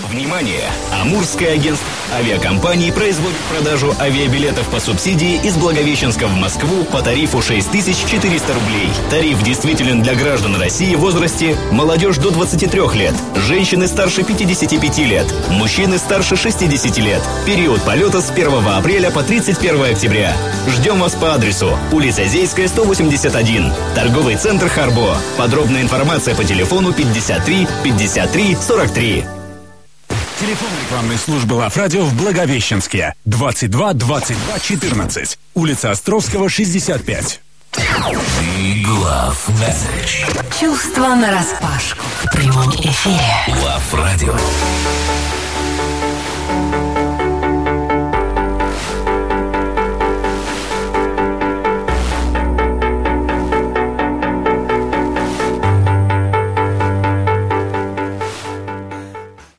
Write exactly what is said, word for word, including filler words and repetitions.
Внимание! Амурское агентство авиакомпаний производит продажу авиабилетов по субсидии из Благовещенска в Москву по тарифу шесть тысяч четыреста рублей. Тариф действителен для граждан России в возрасте молодежь до двадцати трёх лет, женщины старше пятидесяти пяти лет, мужчины старше шестидесяти лет. Период полета с первого апреля по тридцать первое октября. Ждем вас по адресу улица Зейская, сто восемьдесят один, торговый центр «Харбо». Подробная информация по телефону пятьдесят три пятьдесят три сорок три. Телефон рекламной службы Лав-Радио в Благовещенске. двадцать два двадцать два четырнадцать. Улица Островского, шестьдесят пять. Чувство нараспашку в прямом эфире. Лав-Радио.